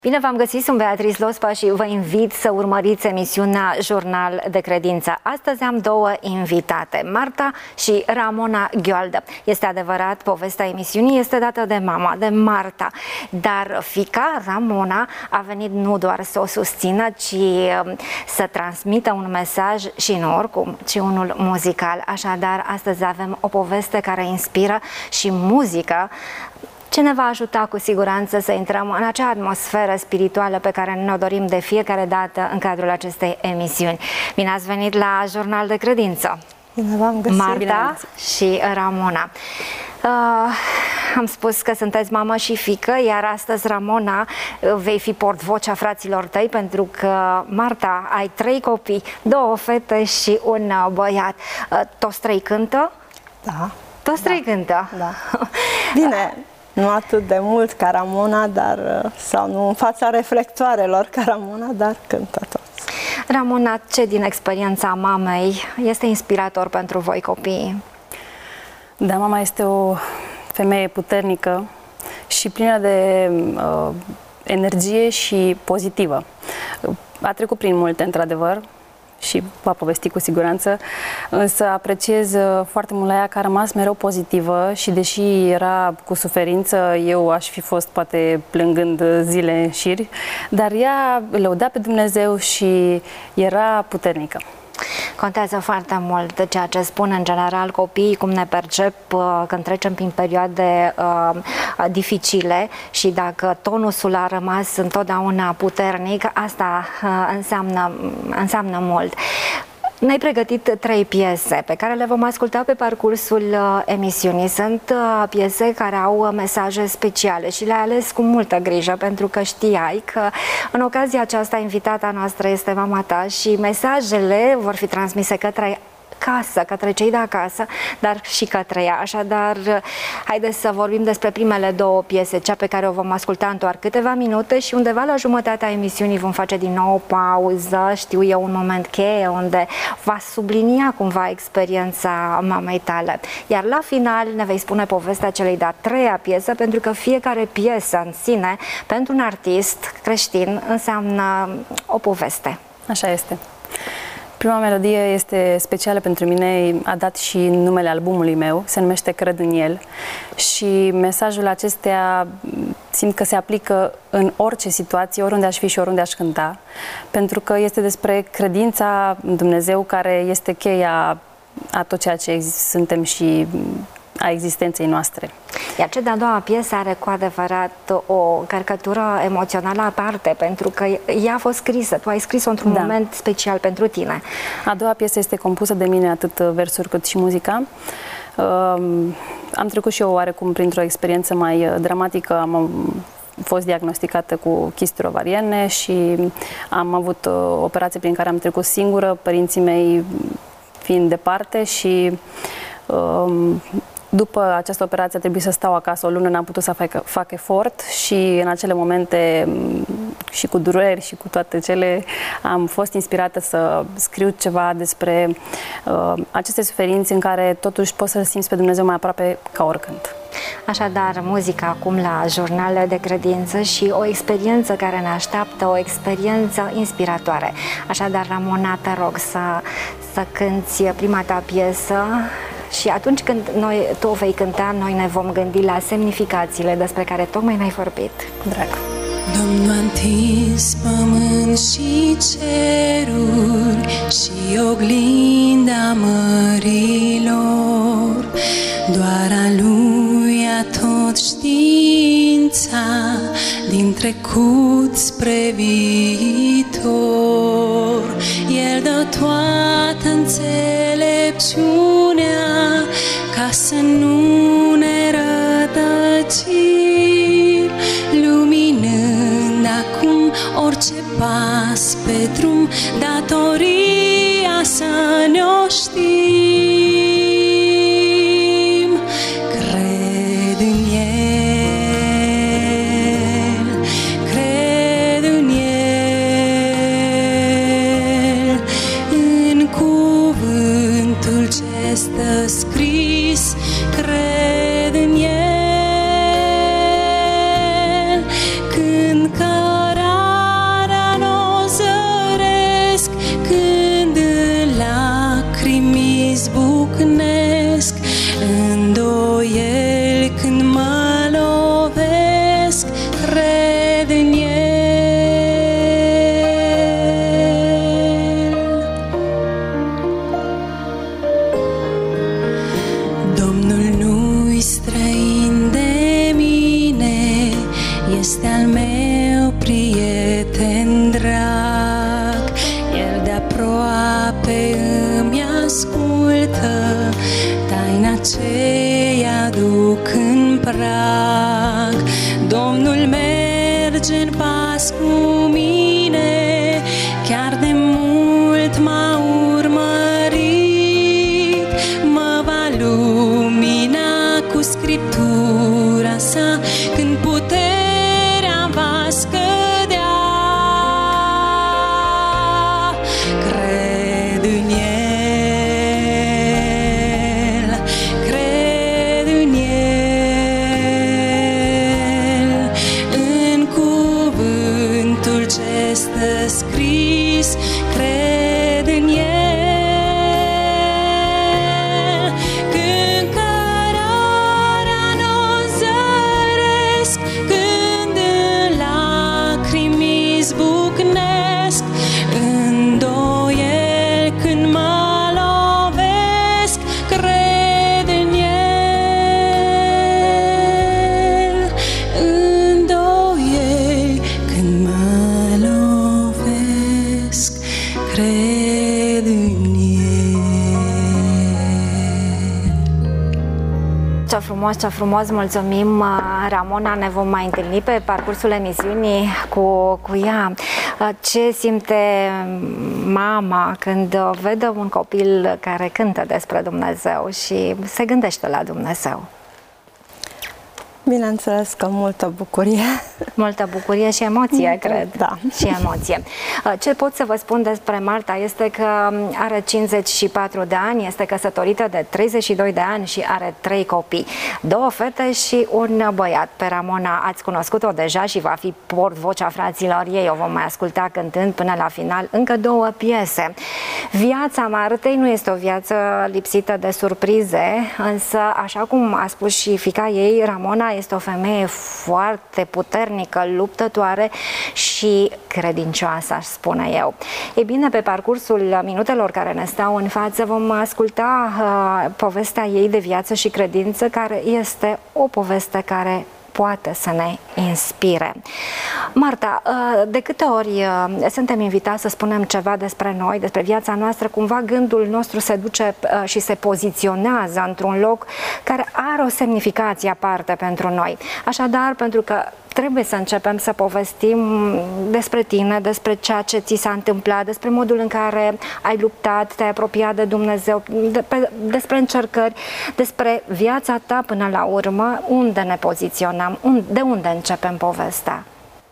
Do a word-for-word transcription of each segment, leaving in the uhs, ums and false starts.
Bine v-am găsit, sunt Beatrice Lospa și vă invit să urmăriți emisiunea Jurnal de Credință. Astăzi am două invitate, Marta și Ramona Gheoaldă. Este adevărat, povestea emisiunii este dată de mama, de Marta, dar fiica Ramona a venit nu doar să o susțină, ci să transmită un mesaj și nu oricum, ci unul muzical. Așadar, astăzi avem o poveste care inspiră și muzică ce ne va ajuta cu siguranță să intrăm în acea atmosferă spirituală pe care ne-o dorim de fiecare dată în cadrul acestei emisiuni. Bine ați venit la Jurnal de Credință! Bine v-am găsit! Marta și Ramona. Uh, am spus că sunteți mamă și fiică, iar astăzi, Ramona, vei fi portvocea fraților tăi, pentru că, Marta, ai trei copii, două fete și un băiat. Uh, toți trei cântă? Da. Toți trei da. cântă? Da. Bine, nu atât de mult ca Ramona, dar, sau nu în fața reflectoarelor ca Ramona, dar cântă toți. Ramona, ce din experiența mamei este inspirator pentru voi copiii? Da, mama este o femeie puternică și plină de uh, energie și pozitivă. A trecut prin multe, într-adevăr, și va povesti cu siguranță, însă apreciez foarte mult la ea că a rămas mereu pozitivă și deși era cu suferință, eu aș fi fost poate plângând zile în șir, dar ea lăuda pe Dumnezeu și era puternică. Contează foarte mult ceea ce spun în general copiii, cum ne percep uh, când trecem prin perioade uh, dificile, și dacă tonusul a rămas întotdeauna puternic, asta uh, înseamnă, înseamnă mult. Ne-ai pregătit trei piese pe care le vom asculta pe parcursul uh, emisiunii. Sunt uh, piese care au uh, mesaje speciale și le-ai ales cu multă grijă, pentru că știai că în ocazia aceasta invitata noastră este mama ta și mesajele vor fi transmise către casă, către cei de acasă, dar și către ea. Așadar, haideți să vorbim despre primele două piese, cea pe care o vom asculta în doar câteva minute și undeva la jumătatea emisiunii vom face din nou o pauză, știu eu, un moment cheie unde va sublinia cumva experiența mamei tale. Iar la final ne vei spune povestea celei de-a treia piesă, pentru că fiecare piesă în sine, pentru un artist creștin, înseamnă o poveste. Așa este. Prima melodie este specială pentru mine, a dat și numele albumului meu, se numește Cred în El și mesajul acestea simt că se aplică în orice situație, oriunde aș fi și oriunde aș cânta, pentru că este despre credința în Dumnezeu, care este cheia a tot ceea ce suntem și a existenței noastre. Iar cea de-a doua piesă are cu adevărat o încărcătură emoțională aparte, pentru că ea a fost scrisă, tu ai scris-o într-un da. moment special pentru tine. A doua piesă este compusă de mine, atât versuri cât și muzica. Uh, am trecut și eu oarecum printr-o experiență mai dramatică, am fost diagnosticată cu chisturi ovariene și am avut o operație prin care am trecut singură, părinții mei fiind departe și uh, după această operație a trebuit să stau acasă o lună, n-am putut să fac, fac efort și în acele momente și cu dureri și cu toate cele am fost inspirată să scriu ceva despre uh, aceste suferințe în care totuși poți să-L simți pe Dumnezeu mai aproape ca oricând. Așadar, muzica acum la Jurnale de Credință și o experiență care ne așteaptă, o experiență inspiratoare. Așadar, Ramona, te rog să, să cânti prima ta piesă. Și atunci când noi, tu o vei cânta, noi ne vom gândi la semnificațiile despre care tocmai ne-ai vorbit. Drag. Domnul a întins pământ și ceruri și oglinda mărilor, doar a Lui a tot știința, din trecut spre viitor. El dă toată înțelepciunea ca să nu ne rătăcim, luminând acum orice pas pe drum, datoria să ne-o știm. Cred în El, cred în El, în cuvântul ce stă scris, cred în El, când căre rămas cu mine, chiar de mult m-a urmărit, mă va lumina cu Scriptura sa, când puterea va scădea. Cred în El, cred în El, în cuvântul ce stă scris, cred în El. Când cărarea n-o zăresc, când în lacrimi izbucnesc, îndoiel când mă lovesc, cred în El. Îndoiel când mă lovesc, cred în El. Ce frumos, ce frumos, mulțumim, Ramona, ne vom mai întâlni pe parcursul emisiunii cu, cu ea. Ce simte mama când vede un copil care cântă despre Dumnezeu și se gândește la Dumnezeu? Bineînțeles că multă bucurie. Multă bucurie și emoție, Multă, cred. da. Și emoție. Ce pot să vă spun despre Marta este că are cincizeci și patru de ani, este căsătorită de treizeci și doi de ani și are trei copii. Două fete și un băiat. Pe Ramona ați cunoscut-o deja și va fi portvocea fraților ei. O vom mai asculta cântând până la final încă două piese. Viața Martei nu este o viață lipsită de surprize, însă, așa cum a spus și fiica ei, Ramona este o femeie foarte puternică, luptătoare și credincioasă, aș spune eu. Ei bine, pe parcursul minutelor care ne stau în față vom asculta uh, povestea ei de viață și credință, care este o poveste care poate să ne inspire. Marta, de câte ori suntem invitați să spunem ceva despre noi, despre viața noastră, cumva gândul nostru se duce și se poziționează într-un loc care are o semnificație aparte pentru noi. Așadar, pentru că trebuie să începem să povestim despre tine, despre ceea ce ți s-a întâmplat, despre modul în care ai luptat, te-ai apropiat de Dumnezeu, de, pe, despre încercări, despre viața ta până la urmă, unde ne poziționăm, de unde începem povestea?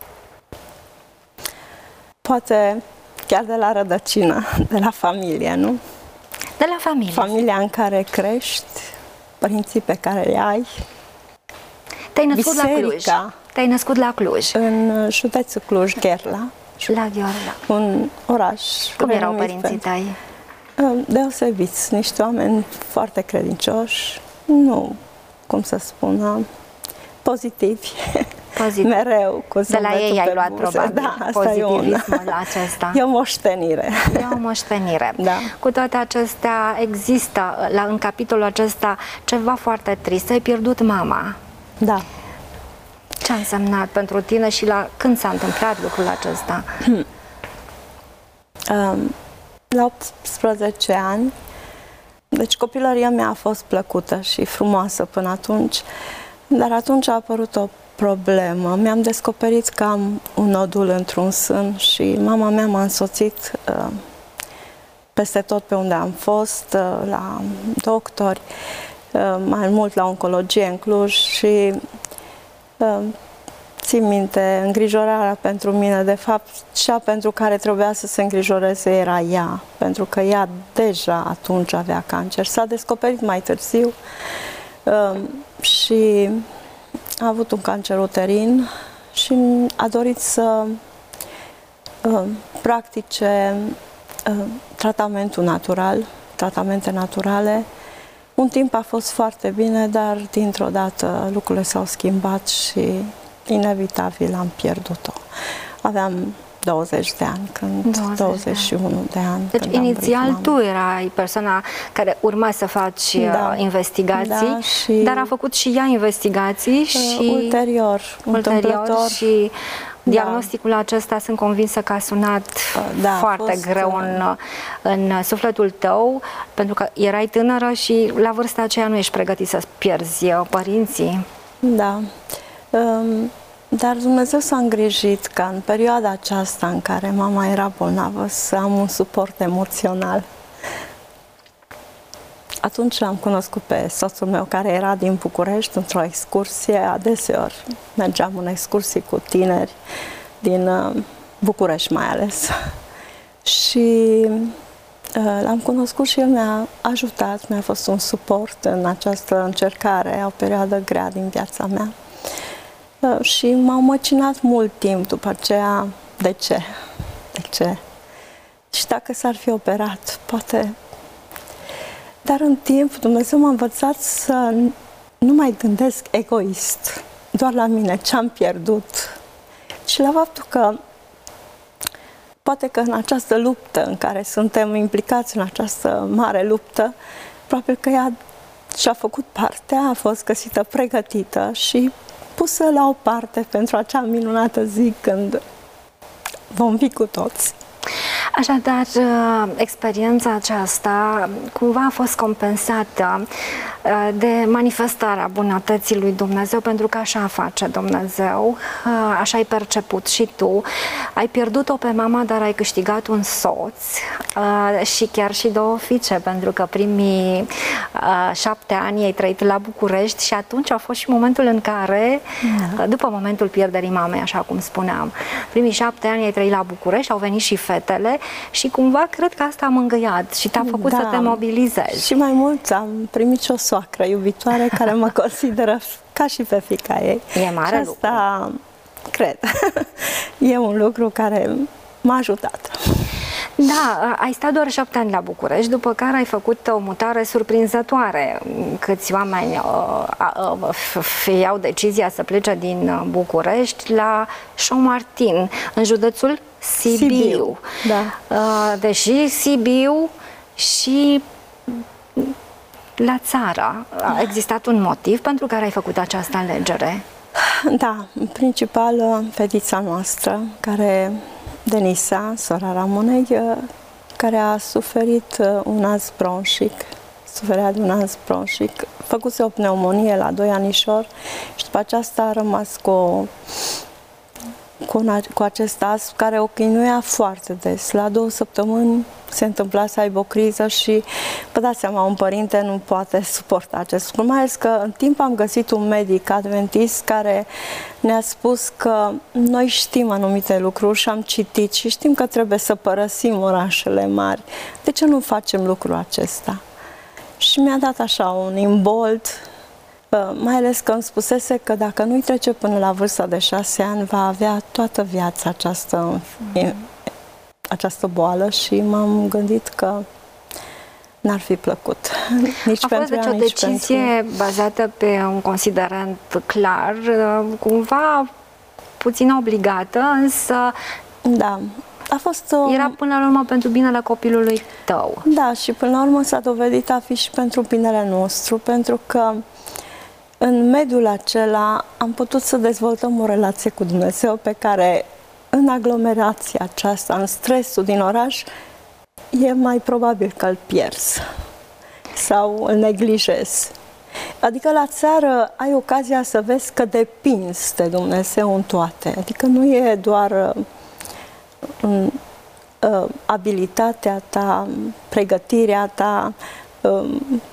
Poate chiar de la rădăcină, de la familie, nu? De la familie. Familia în care crești, părinții pe care îi ai. Te-ai născut Biserica, la Cluj. Te-ai născut la Cluj. În județul Cluj, Gherla. La Gherla. Un oraș. Cum erau părinții tăi? Deosebiți, niște oameni foarte credincioși, nu, cum să spun, pozitivi. Pozitiv. Mereu cu de la ei ai luat buze. probabil da, asta e pozitivismul un... acesta. E o moștenire. E o moștenire. Da. Cu toate acestea există la, în capitolul acesta ceva foarte trist. Ai pierdut mama. Da. Ce a însemnat pentru tine și la când s-a întâmplat lucrul acesta? Hmm. Um, la optsprezece ani, deci copilăria mea a fost plăcută și frumoasă până atunci, dar atunci a apărut o problemă. Mi-am descoperit că am un nodul într-un sân și mama mea m-a însoțit uh, peste tot pe unde am fost, uh, la doctori, uh, mai mult la oncologie în Cluj și uh, țin minte, îngrijorarea pentru mine, de fapt, cea pentru care trebuia să se îngrijoreze era ea, pentru că ea deja atunci avea cancer. S-a descoperit mai târziu uh, și a avut un cancer uterin și a dorit să uh, practice uh, tratamentul natural, tratamente naturale. Un timp a fost foarte bine, dar dintr-o dată lucrurile s-au schimbat și inevitabil am pierdut-o. Aveam douăzeci de ani, când douăzeci și unu de ani. Deci inițial tu erai persoana care urma să faci da, investigații, da, și dar a făcut și ea investigații și ulterior, ulterior și diagnosticul da. acesta sunt convinsă că a sunat da, foarte fost, greu în, în sufletul tău, pentru că erai tânără și la vârsta aceea nu ești pregătit să pierzi părinții. Da. Um, dar Dumnezeu s-a îngrijit ca în perioada aceasta în care mama era bolnavă să am un suport emoțional. Atunci am cunoscut pe soțul meu, care era din București, într-o excursie. Adeseori mergeam în excursii cu tineri din București mai ales. Și l-am cunoscut și el mi-a ajutat, mi-a fost un suport în această încercare, o perioadă grea din viața mea. Și m-au măcinat mult timp după aceea. De ce? De ce? Și dacă s-ar fi operat, poate... Dar în timp Dumnezeu m-a învățat să nu mai gândesc egoist, doar la mine, ce am pierdut. Și la faptul că poate că în această luptă în care suntem implicați, în această mare luptă, probabil că ea și-a făcut partea, a fost găsită pregătită și pusă la o parte pentru acea minunată zi când vom fi cu toți. Așadar, experiența aceasta cumva a fost compensată de manifestarea bunătății lui Dumnezeu, pentru că așa face Dumnezeu, așa ai perceput și tu. Ai pierdut-o pe mama, dar ai câștigat un soț și chiar și două fiice, pentru că primii șapte ani ai trăit la București și atunci a fost și momentul în care, da. după momentul pierderii mamei, așa cum spuneam, primii șapte ani ai trăit la București, au venit și fetele și cumva cred că asta a mângâiat și te-a făcut da. să te mobilizezi. Și mai mult am primit și o soacră iubitoare care mă consideră ca și pe fiica ei. E mare și asta, lucru. Cred, e un lucru care m-a ajutat. Da, ai stat doar șapte ani la București, după care ai făcut o mutare surprinzătoare. Câți oameni uh, uh, iau decizia să plece din București la Șomartin, în județul Sibiu. Sibiu. Da. Uh, deși Sibiu și la țară a existat un motiv pentru care ai făcut această alegere? Da, în principal fetița noastră, care... Denisa, sora Ramonei, care a suferit un as bronșic, suferea de un as bronșic, făcuse o pneumonie la doi anișori și după aceasta a rămas cu, cu, una, cu acest as care o chinuia foarte des. La două săptămâni se întâmpla să aibă o criză și vă dați seama, un părinte nu poate suporta acest lucru, mai ales că în timp am găsit un medic adventist care ne-a spus că noi știm anumite lucruri și am citit și știm că trebuie să părăsim orașele mari. De ce nu facem lucrul acesta? Și mi-a dat așa un imbold, mai ales că îmi spusese că dacă nu-i trece până la vârsta de șase ani, va avea toată viața această, mm. această boală și m-am gândit că n-ar fi plăcut. Nici a pentru fost deci ea, o nici decizie pentru... bazată pe un considerent clar, cumva puțin obligată, însă da, a fost o... era până la urmă pentru binele copilului tău. Da, și până la urmă s-a dovedit a fi și pentru binele nostru, pentru că în mediul acela am putut să dezvoltăm o relație cu Dumnezeu pe care în aglomerația aceasta, în stresul din oraș, e mai probabil că îl pierzi sau îl neglijezi. Adică la țară ai ocazia să vezi că depinzi de Dumnezeu în toate. Adică nu e doar uh, uh, abilitatea ta, pregătirea ta, uh,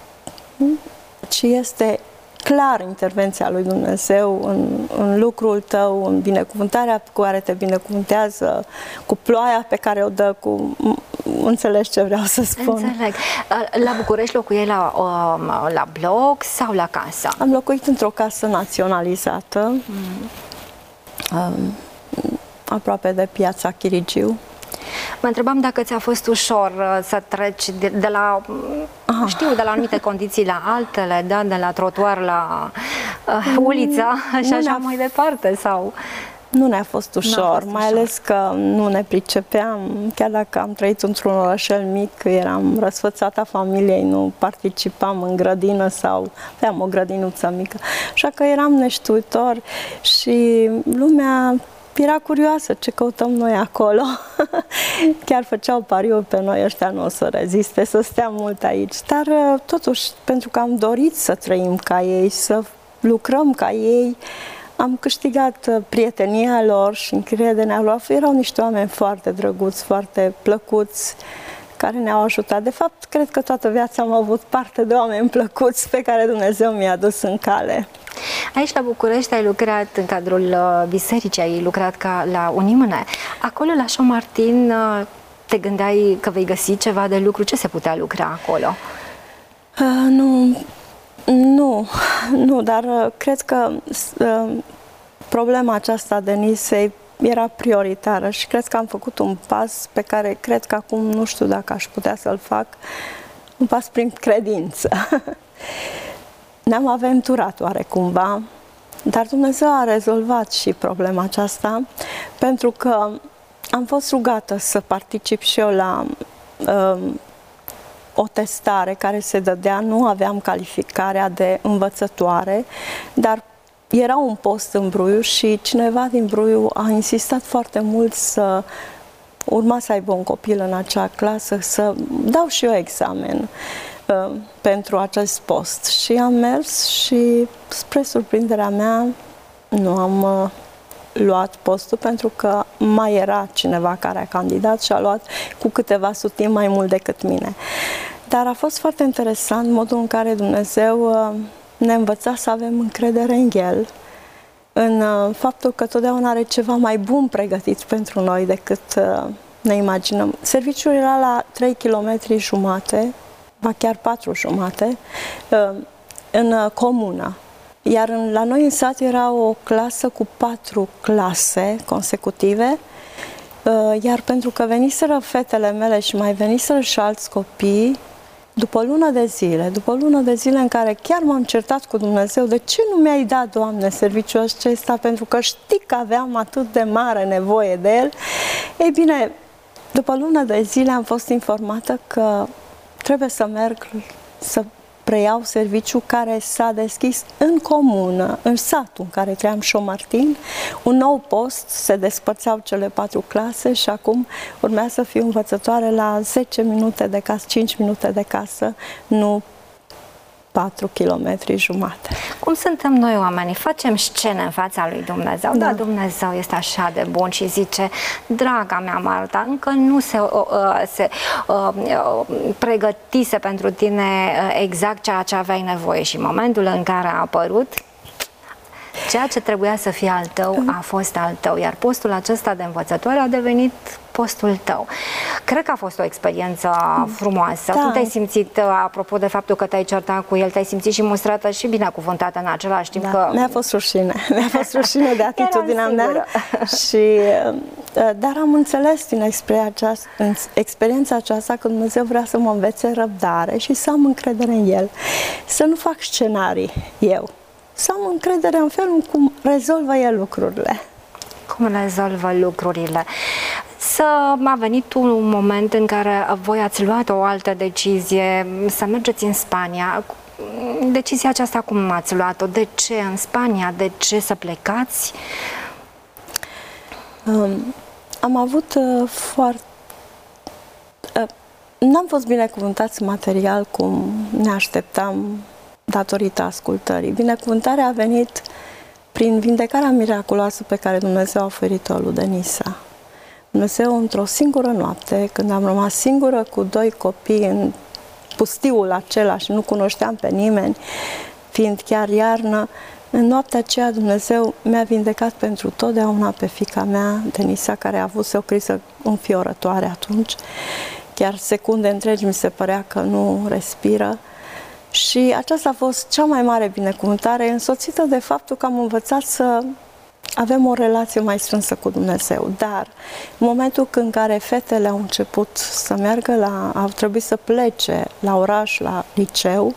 ci este clar intervenția lui Dumnezeu în, în lucrul tău, în binecuvântarea cu care te binecuvântează, cu ploaia pe care o dă, cu... Înțelegi ce vreau să spun? Înțeleg. La București locuiei la, la bloc sau la casă? Am locuit într-o casă naționalizată, mm. um, aproape de Piața Chirigiu. Mă întrebam dacă ți-a fost ușor să treci de, de la, ah. știu, de la anumite condiții la altele, da? De la trotuar la uh, ulița și nu așa mai departe, sau... Nu ne-a fost ușor, fost mai ușor. ales că nu ne pricepeam, chiar dacă am trăit într-un orășel mic, eram răsfățata familiei, nu participam în grădină sau aveam o grădinuță mică, așa că eram neștiutori și lumea era curioasă ce căutăm noi acolo. Chiar făceau pariuri pe noi, ăștia nu o să reziste, să stea mult aici, dar totuși, pentru că am dorit să trăim ca ei, să lucrăm ca ei, am câștigat prietenia lor și încrederea lor. Erau niște oameni foarte drăguți, foarte plăcuți, care ne-au ajutat. De fapt, cred că toată viața am avut parte de oameni plăcuți pe care Dumnezeu mi-a dus în cale. Aici la București ai lucrat în cadrul bisericii, ai lucrat ca la Unimâne. Acolo la Șomartin te gândeai că vei găsi ceva de lucru? Ce se putea lucra acolo? Uh, nu, nu, nu, dar uh, cred că uh, problema aceasta Denisei era prioritară și cred că am făcut un pas pe care cred că acum nu știu dacă aș putea să-l fac, un pas prin credință. Ne-am aventurat oarecumva, dar Dumnezeu a rezolvat și problema aceasta, pentru că am fost rugată să particip și eu la uh, o testare care se dădea, nu aveam calificarea de învățătoare, dar era un post în Bruiu și cineva din Bruiu a insistat foarte mult să urma să aibă un copil în acea clasă, să dau și eu examen uh, pentru acest post. Și am mers și, spre surprinderea mea, nu am uh, luat postul, pentru că mai era cineva care a candidat și a luat cu câteva sutimi mai mult decât mine. Dar a fost foarte interesant modul în care Dumnezeu uh, ne învăța să avem încredere în El, în uh, faptul că totdeauna are ceva mai bun pregătit pentru noi decât uh, ne imaginăm. Serviciul era la trei kilometri jumate, ba chiar patru jumate, uh, în uh, comună. Iar în, la noi în sat era o clasă cu patru clase consecutive, uh, iar pentru că veniseră fetele mele și mai veniseră și alți copii, după o lună de zile, după o lună de zile în care chiar m-am certat cu Dumnezeu, de ce nu mi-ai dat, Doamne, serviciul acesta, pentru că știi că aveam atât de mare nevoie de el. Ei bine, după o lună de zile am fost informată că trebuie să merg să preiau serviciul care s-a deschis în comună, în satul în care trăiam, Șomartin, un nou post, se despărțeau cele patru clase și acum urmea să fiu învățătoare la zece minute de casă, cinci minute de casă, nu patru kilometri jumate. Cum suntem noi oamenii? Facem scene în fața lui Dumnezeu. Da, da, Dumnezeu este așa de bun și zice, draga mea Marta, încă nu se, uh, se uh, uh, pregătise pentru tine exact ceea ce aveai nevoie și în momentul în care a apărut, ceea ce trebuia să fie al tău a fost al tău, iar postul acesta de învățătoare a devenit postul tău. Cred că a fost o experiență frumoasă. Da. Cum te-ai simțit, apropo de faptul că te-ai certat cu el, te-ai simțit și mustrată și binecuvântată în același timp? Da. Că... Mi-a fost rușine. Mi-a fost rușine de atitudinea mea. Și, dar am înțeles din aceasta, experiența aceasta că Dumnezeu vrea să mă învețe răbdare și să am încredere în El. Să nu fac scenarii eu. Să am încredere în felul cum rezolvă El lucrurile. Cum rezolvă lucrurile. Să a venit un moment în care voi ați luat o altă decizie, să mergeți în Spania. Decizia aceasta cum ați luat-o? De ce în Spania? De ce să plecați? Um, am avut uh, foarte... Uh, n-am fost binecuvântați material cum ne așteptam datorită ascultării. Binecuvântarea a venit prin vindecarea miraculoasă pe care Dumnezeu a oferit-o lui Denisa. Dumnezeu, într-o singură noapte, când am rămas singură cu doi copii în pustiul acela și nu cunoșteam pe nimeni, fiind chiar iarnă, în noaptea aceea Dumnezeu mi-a vindecat pentru totdeauna pe fiica mea, Denisa, care a avut o criză înfiorătoare atunci. Chiar secunde întregi mi se părea că nu respiră. Și aceasta a fost cea mai mare binecuvântare, însoțită de faptul că am învățat să avem o relație mai strânsă cu Dumnezeu. Dar în momentul în care fetele au început să meargă la, au trebuit să plece la oraș, la liceu,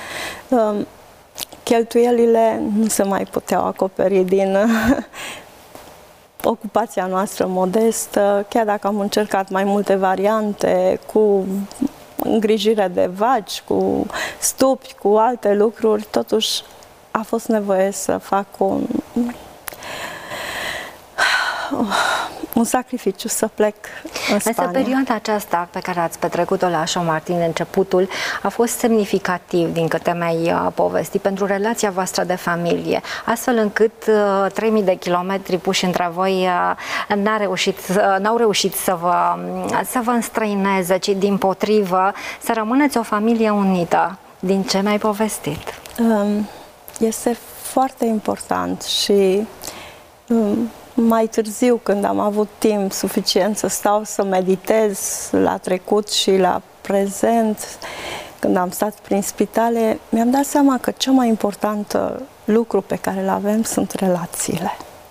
cheltuielile nu se mai puteau acoperi din ocupația noastră modestă, chiar dacă am încercat mai multe variante cu îngrijire de vaci, cu stupi, cu alte lucruri, totuși a fost nevoie să fac un, un sacrificiu să plec în Spania. Însă perioada aceasta pe care ați petrecut-o la Șomartin, începutul, a fost semnificativ, din câte mi-ai povestit, pentru relația voastră de familie, astfel încât uh, trei mii de kilometri puși între voi uh, n-a reușit, uh, n-au reușit să vă, să vă înstrăineze, ci dimpotrivă să rămâneți o familie unită. Din ce mi-ai povestit? Um, este foarte important și um, mai târziu, când am avut timp suficient să stau să meditez la trecut și la prezent, când am stat prin spitale, mi-am dat seama că cel mai important lucru pe care îl avem sunt relațiile.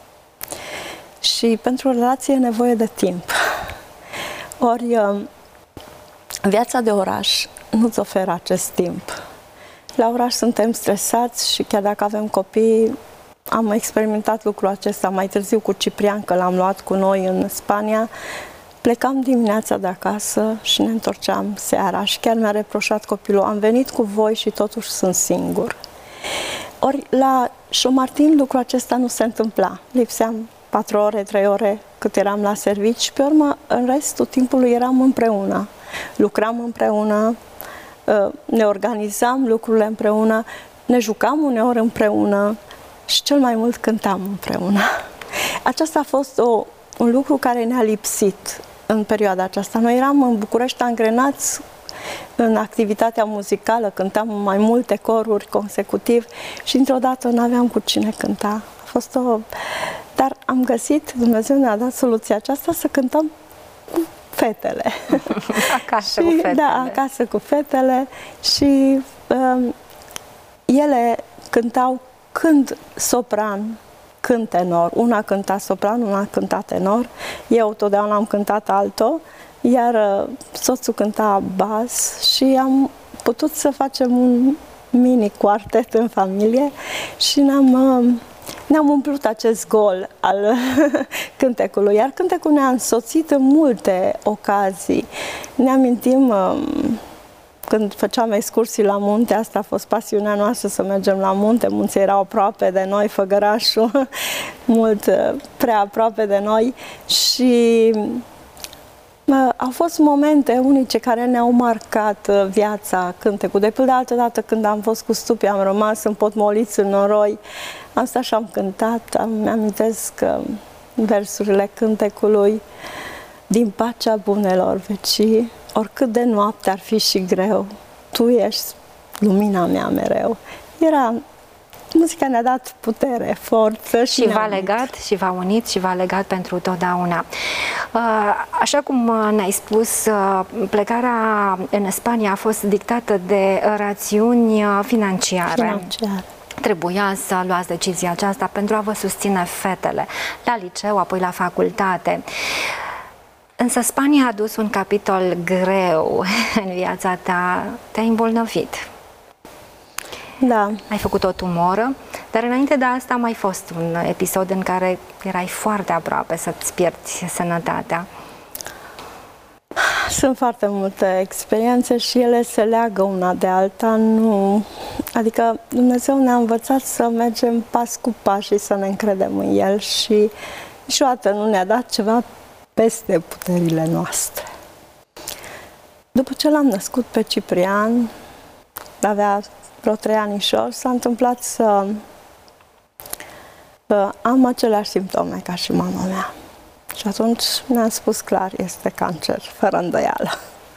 Și pentru relație e nevoie de timp. Ori viața de oraș nu-ți oferă acest timp. La oraș suntem stresați și chiar dacă avem copii, am experimentat lucrul acesta mai târziu cu Ciprian, că l-am luat cu noi în Spania. Plecam dimineața de acasă și ne întorceam seara și chiar mi-a reproșat copilul: am venit cu voi și totuși sunt singur. Ori la Șomartin lucrul acesta nu se întâmpla. Lipseam patru ore, trei ore cât eram la servici și pe urmă în restul timpului eram împreună. Lucram împreună, ne organizam lucrurile împreună, ne jucam uneori împreună și cel mai mult cântam împreună. Aceasta a fost o, un lucru care ne-a lipsit în perioada aceasta. Noi eram în București angrenați în activitatea muzicală, cântam în mai multe coruri consecutiv și într-o dată nu aveam cu cine cânta. A fost o... Dar am găsit, Dumnezeu ne-a dat soluția aceasta să cântăm cu fetele. Acasă și, cu fetele. Da, acasă cu fetele și um, ele cântau când sopran, când tenor. Una cânta sopran, una cânta tenor. Eu totdeauna am cântat alto, iar uh, soțul cânta bas și am putut să facem un mini quartet în familie și ne-am uh, ne-am umplut acest gol al cântecului, iar cântecul ne-a însoțit în multe ocazii. Ne amintim um, când făceam excursii la munte, asta a fost pasiunea noastră, să mergem la munte, munții erau aproape de noi, Făgărașul, mult prea aproape de noi și uh, au fost momente unice care ne-au marcat uh, viața cântecul. De pildă, altă dată când am fost cu Stupi, am rămas împotmoliți în noroi, am stat și am cântat, îmi amintesc uh, versurile cântecului: din pacea bunelor vecii, oricât de noapte ar fi și greu, tu ești lumina mea mereu. Era... Muzica ne-a dat putere, forță și, și v-a legat, și v-a unit și v-a legat pentru totdeauna. Așa cum ne-ai spus, plecarea în Spania a fost dictată de rațiuni financiare. Financiar. Trebuia să luați decizia aceasta pentru a vă susține fetele la liceu, apoi la facultate. Însă Spania a adus un capitol greu în viața ta, te-ai îmbolnăvit. Da. Ai făcut o tumoră, dar înainte de asta a mai fost un episod în care erai foarte aproape să-ți pierzi sănătatea. Sunt foarte multe experiențe și ele se leagă una de alta. Nu... Adică Dumnezeu ne-a învățat să mergem pas cu pas și să ne încredem în El și niciodată nu ne-a dat ceva peste puterile noastre. După ce l-am născut pe Ciprian, avea vreo trei anișori, s-a întâmplat să, să am aceleași simptome ca și mama mea. Și atunci ne-am spus clar, este cancer, fără îndoială.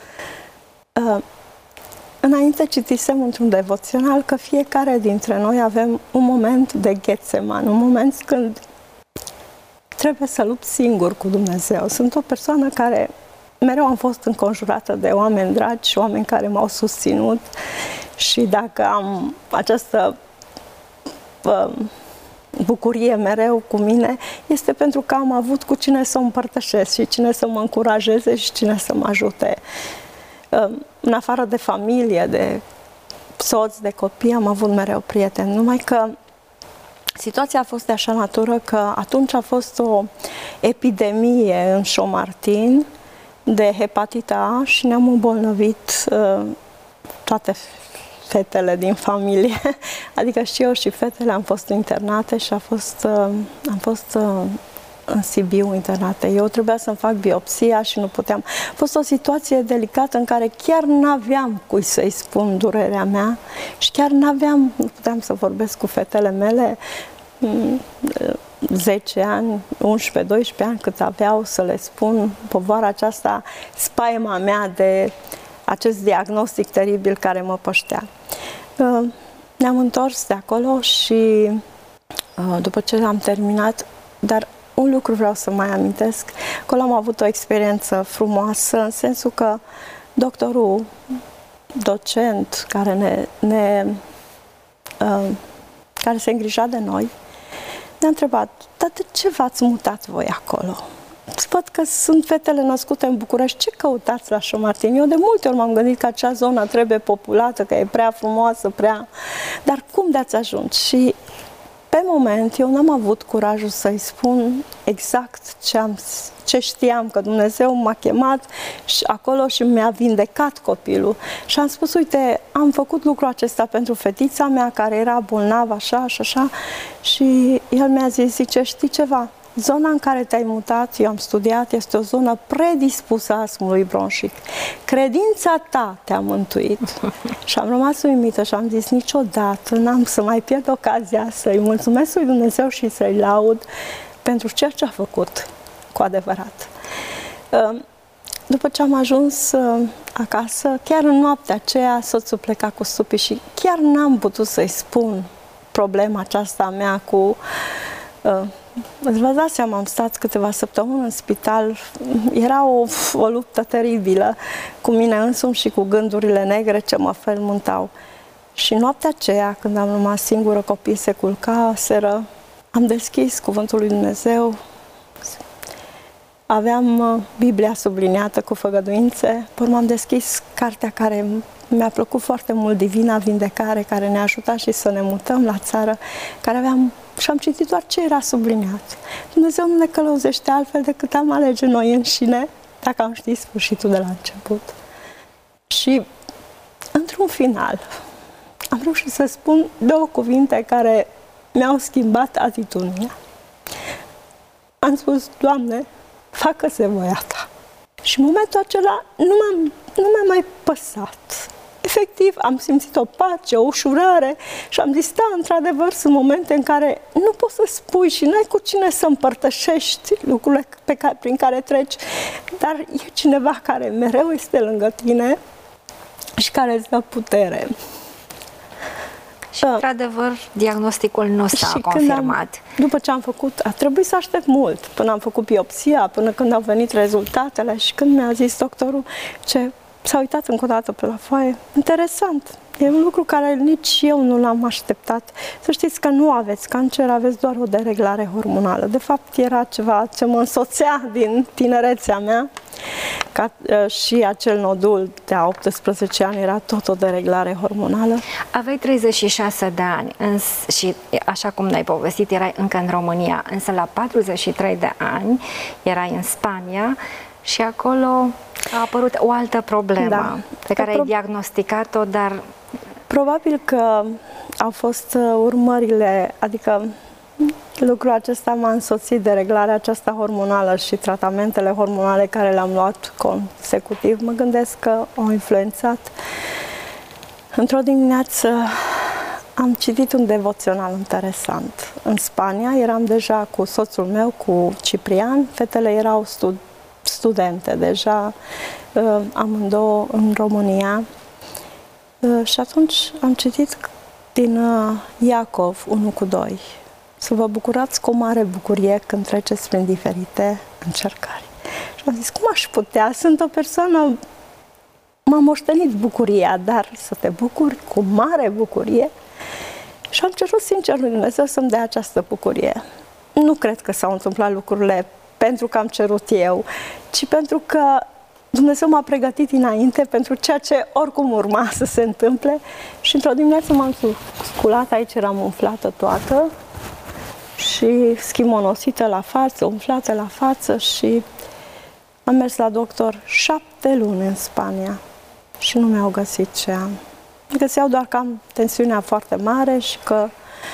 Înainte citisem într-un devoțional că fiecare dintre noi avem un moment de Ghetseman, un moment când trebuie să lupt singur cu Dumnezeu. Sunt o persoană care mereu am fost înconjurată de oameni dragi și oameni care m-au susținut și dacă am această uh, bucurie mereu cu mine, este pentru că am avut cu cine să o împărtășesc și cine să mă încurajeze și cine să mă ajute. Uh, în afară de familie, de soț, de copii, am avut mereu prieteni, numai că situația a fost de așa natură că atunci a fost o epidemie în Șomartin de hepatită A și ne-am îmbolnăvit uh, toate fetele din familie. Adică și eu și fetele am fost internate și a fost, uh, am fost uh, în Sibiu internate. Eu trebuia să-mi fac biopsia și nu puteam. A fost o situație delicată în care chiar n-aveam cui să-i spun durerea mea și chiar n-aveam, nu puteam să vorbesc cu fetele mele zece ani, unsprezece doisprezece ani cât aveau, să le spun povara aceasta, spaima mea de acest diagnostic teribil care mă păștea. Ne-am întors de acolo și după ce am terminat, dar un lucru vreau să mai amintesc, acolo am avut o experiență frumoasă, în sensul că doctorul, docent, care ne, ne care se îngrija de noi, ne-a întrebat, dar de ce v-ați mutat voi acolo? Văd că sunt fetele născute în București, ce căutați la Șomartin? Eu de multe ori m-am gândit că acea zonă trebuie populată, că e prea frumoasă, prea... Dar cum de-ați ajuns? Și pe moment eu n-am avut curajul să-i spun exact ce, am, ce știam, că Dumnezeu m-a chemat și acolo și mi-a vindecat copilul. Și am spus, uite, am făcut lucrul acesta pentru fetița mea care era bolnavă așa și așa și el mi-a zis, zice, știi ceva? Zona în care te-ai mutat, eu am studiat, este o zonă predispusă astmului bronșic. Credința ta te-a mântuit. Și am rămas uimită și am zis, niciodată n-am să mai pierd ocazia să-i mulțumesc lui Dumnezeu și să-i laud pentru ceea ce a făcut cu adevărat. După ce am ajuns acasă, chiar în noaptea aceea, soțul pleca cu stupii și chiar n-am putut să-i spun problema aceasta a mea cu... Îți vă dați seama, am stat câteva săptămâni în spital, era o, o luptă teribilă cu mine însumi și cu gândurile negre ce mă fermântau. Și noaptea aceea, când am rămas singură, copiii se culcaseră, am deschis Cuvântul lui Dumnezeu, aveam Biblia subliniată cu făgăduințe, pe urmă am deschis cartea care mi-a plăcut foarte mult, Divina Vindecare, care ne-a ajutat și să ne mutăm la țară, care aveam și am citit doar ce era subliniat. Dumnezeu nu ne călăuzește altfel decât am alege noi înșine, dacă am ști sfârșitul de la început. Și, într-un final, am reușit să spun două cuvinte care mi-au schimbat atitudinea. Am spus, Doamne, facă-se voia Ta. Și în momentul acela nu m-am, nu mi-a mai păsat. Efectiv, am simțit o pace, o ușurare și am zis, da, într-adevăr, sunt momente în care nu poți să spui și n-ai cu cine să împărtășești lucrurile pe care, prin care treci, dar e cineva care mereu este lângă tine și care îți dă putere. Și, într-adevăr, diagnosticul nu s-a confirmat. Am, după ce am făcut, a trebuit să aștept mult, până am făcut biopsia, până când au venit rezultatele și când mi-a zis doctorul ce... S-a uitat încă o dată pe la foaie. Interesant. E un lucru care nici eu nu l-am așteptat. Să știți că nu aveți cancer, aveți doar o dereglare hormonală. De fapt, era ceva ce mă însoțea din tinerețea mea. Ca, și acel nodul de a optsprezece ani era tot o dereglare hormonală. Aveai treizeci și șase de ani îns, și, așa cum ne-ai povestit, erai încă în România, însă la patruzeci și trei de ani erai în Spania și acolo a apărut o altă problemă, da, pe care ai diagnosticat-o, dar... Probabil că au fost urmările, adică lucrul acesta m-a însoțit, de reglarea aceasta hormonală și tratamentele hormonale care le-am luat consecutiv. Mă gândesc că au influențat. Într-o dimineață am citit un devoțional interesant. În Spania eram deja cu soțul meu, cu Ciprian, fetele erau stud studente deja, amândouă în România. Și atunci am citit din Iacov unu cu doi. Să vă bucurați cu o mare bucurie când treceți prin diferite încercări. Și am zis, cum aș putea? Sunt o persoană, m-am moștenit bucuria, dar să te bucuri cu mare bucurie. Și am cerut sincer lui Dumnezeu să-mi dea această bucurie. Nu cred că s-au întâmplat lucrurile pentru că am cerut eu, ci pentru că Dumnezeu m-a pregătit înainte pentru ceea ce oricum urma să se întâmple. Și într-o dimineață m-am sculat, aici eram umflată toată și schimonosită la față, umflată la față și am mers la doctor șapte luni în Spania și nu mi-au găsit ce am. Găseau doar că am tensiunea foarte mare și că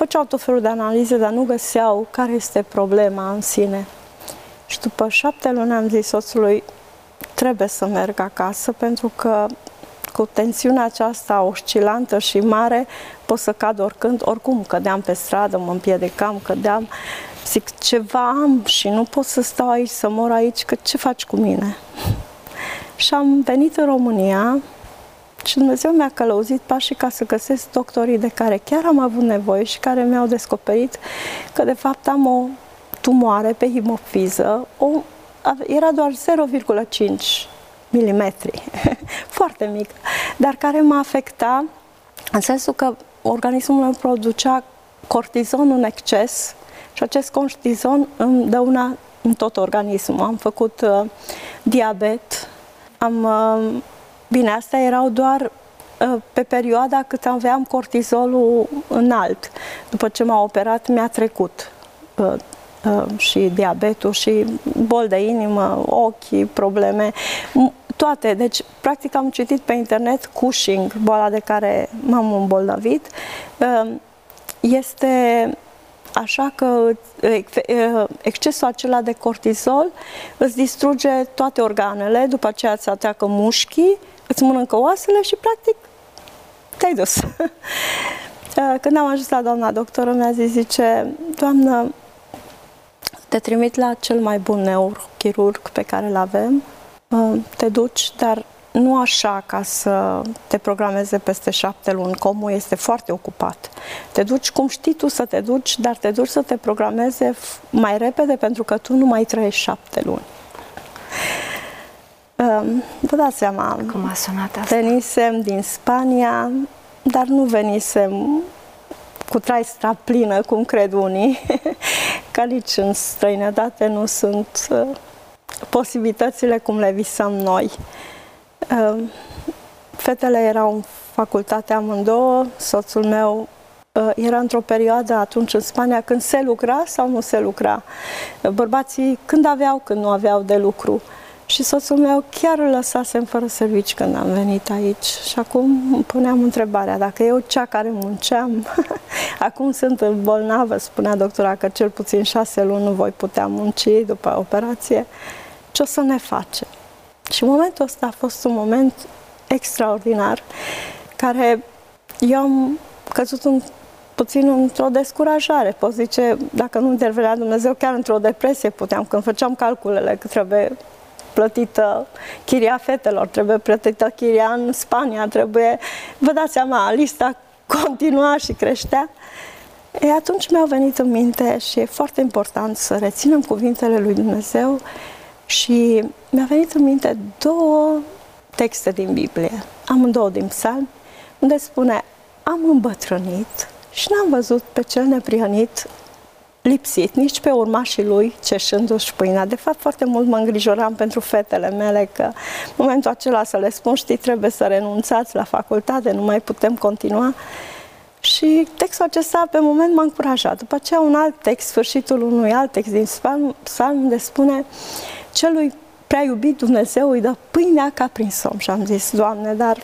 făceau tot felul de analize, dar nu găseau care este problema în sine. Și după șapte luni am zis soțului, trebuie să merg acasă, pentru că cu tensiunea aceasta oscilantă și mare pot să cad oricând, oricum cădeam pe stradă, mă împiedicam, cădeam. Zic, ceva am și nu pot să stau aici, să mor aici, că ce faci cu mine? Și am venit în România și Dumnezeu mi-a călăuzit pașii ca să găsesc doctorii de care chiar am avut nevoie și care mi-au descoperit că de fapt am o tumoare pe hipofiză, o, era doar zero virgulă cinci milimetri, foarte mic, dar care mă afecta în sensul că organismul meu producea cortizon în exces și acest cortizon îmi dăuna în tot organismul. Am făcut uh, diabet, am, uh, bine, astea erau doar uh, pe perioada cât aveam cortizolul înalt. După ce m-a operat, mi-a trecut uh, uh, și diabetul și bol de inimă, ochi, probleme, toate. Deci, practic, am citit pe internet Cushing, boala de care m-am îmbolnăvit, uh, este așa că excesul acela de cortizol îți distruge toate organele, după aceea îți atacă mușchii, îți mănâncă oasele și practic te-ai dus. Când am ajuns la doamna doctoră, mi-a zis, zice, doamnă, te trimit la cel mai bun neurochirurg pe care îl avem, te duci, dar nu așa ca să te programeze peste șapte luni. Comul este foarte ocupat. Te duci cum știi tu să te duci, dar te duci să te programeze mai repede pentru că tu nu mai trăiești șapte luni. Vă dați seama, cum a sunat asta? Venisem din Spania, dar nu venisem cu traistra plină, cum cred unii, că nici în străinătate nu sunt posibilitățile cum le visăm noi. Fetele erau în facultate amândouă, soțul meu era într-o perioadă atunci în Spania când se lucra sau nu se lucra. Bărbații când aveau, când nu aveau de lucru. Și soțul meu chiar îl lăsasem fără servici când am venit aici. Și acum îmi puneam întrebarea, dacă eu cea care munceam, acum sunt bolnavă, spunea doctora că cel puțin șase luni nu voi putea munci după operație, ce o să ne facem? Și momentul ăsta a fost un moment extraordinar, care eu am căzut în, puțin într-o descurajare. Pot zice, dacă nu intervenea Dumnezeu, chiar într-o depresie puteam, când făceam calculele că trebuie plătită chiria fetelor, trebuie plătită chiria în Spania, trebuie... Vă dați seama, lista continua și creștea. E, atunci mi-au venit în minte și e foarte important să reținem cuvintele lui Dumnezeu și mi-a venit în minte două texte din Biblie, amândouă din Psalmi, unde spune, am îmbătrânit și n-am văzut pe cel neprihănit lipsit, nici pe urmașii lui ceșându-și pâinea. De fapt, foarte mult mă îngrijoram pentru fetele mele că în momentul acela să le spun, știi, trebuie să renunțați la facultate, nu mai putem continua. Și textul acesta pe moment m-a încurajat. După aceea un alt text, sfârșitul unui alt text din Psalm, Psalm unde spune, celui prea iubit Dumnezeu îi dă pâinea ca prin somn. Și am zis, Doamne, dar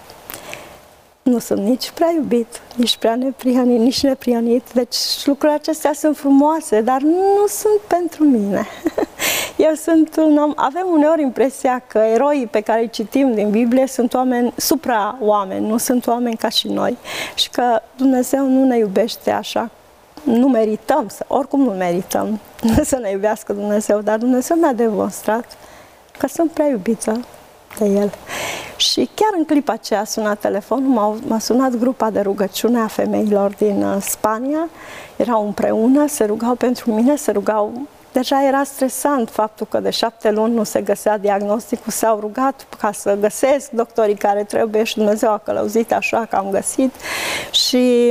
nu sunt nici prea iubit, nici prea neprihănit, nici neprihănit. Deci lucrurile acestea sunt frumoase, dar nu sunt pentru mine. Eu sunt un om, avem uneori impresia că eroii pe care îi citim din Biblie sunt oameni, supra-oameni, nu sunt oameni ca și noi. Și că Dumnezeu nu ne iubește așa, nu merităm, să, oricum nu merităm să ne iubească Dumnezeu, dar Dumnezeu mi-a demonstrat că sunt prea iubită de El. Și chiar în clipa aceea a sunat telefonul, m-a sunat grupa de rugăciune a femeilor din uh, Spania, erau împreună, se rugau pentru mine, se rugau, deja era stresant faptul că de șapte luni nu se găsea diagnosticul, s-au rugat ca să găsesc doctorii care trebuie și Dumnezeu a călăuzit așa că am găsit și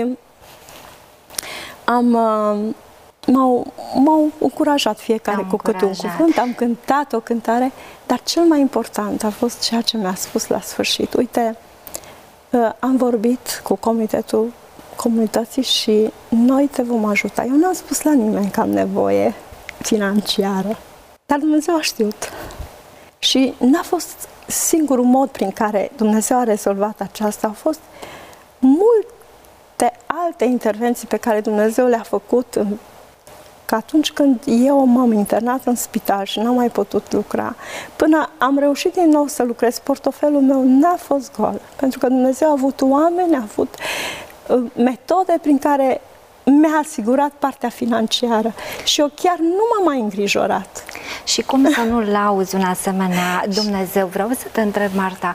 am... Uh, M-au, m-au încurajat fiecare cu câte un cuvânt, am cântat o cântare, dar cel mai important a fost ceea ce mi-a spus la sfârșit. Uite, am vorbit cu comitetul comunității și noi te vom ajuta. Eu n-am spus la nimeni că am nevoie financiară, dar Dumnezeu a știut. Și n-a fost singurul mod prin care Dumnezeu a rezolvat aceasta, au fost mult toate alte intervenții pe care Dumnezeu le-a făcut în că atunci când eu m-am internat în spital și n-am mai putut lucra, până am reușit din nou să lucrez, portofelul meu n-a fost gol. Pentru că Dumnezeu a avut oameni, a avut uh, metode prin care mi-a asigurat partea financiară și eu chiar nu m-am mai îngrijorat. Și cum să nu lauzi un asemenea Dumnezeu? Vreau să te întreb, Marta,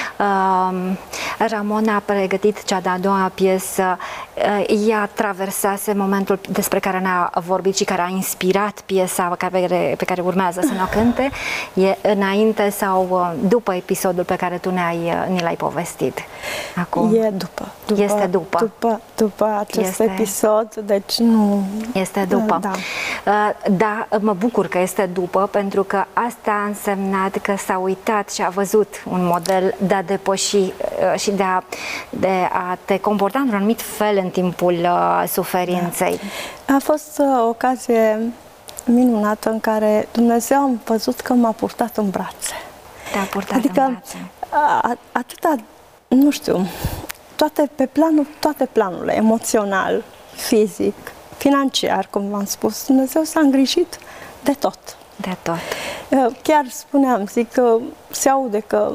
uh, Ramona a pregătit cea de-a doua piesă, uh, ea traversase momentul despre care ne-a vorbit și care a inspirat piesa pe care, pe care urmează să ne cânte, e înainte sau uh, după episodul pe care tu ne-ai, ni l-ai povestit acum? E după. după este după. După, după acest este... episod, deci nu... Este după. Da. Uh, da, mă bucur că este după, pentru că asta a însemnat că s-a uitat și a văzut un model de a depăși uh, și de a, de a te comporta într-un anumit fel în timpul uh, suferinței. Da. A fost uh, o ocazie minunată în care Dumnezeu am văzut că m-a purtat în brațe. Te-a purtat adică, în brațe. A, atâta, nu știu, toate pe planul, toate planurile, emoțional, fizic, financiar, cum v-am spus, Dumnezeu s-a îngrijit de tot. De tot. Chiar spuneam, zic că se aude că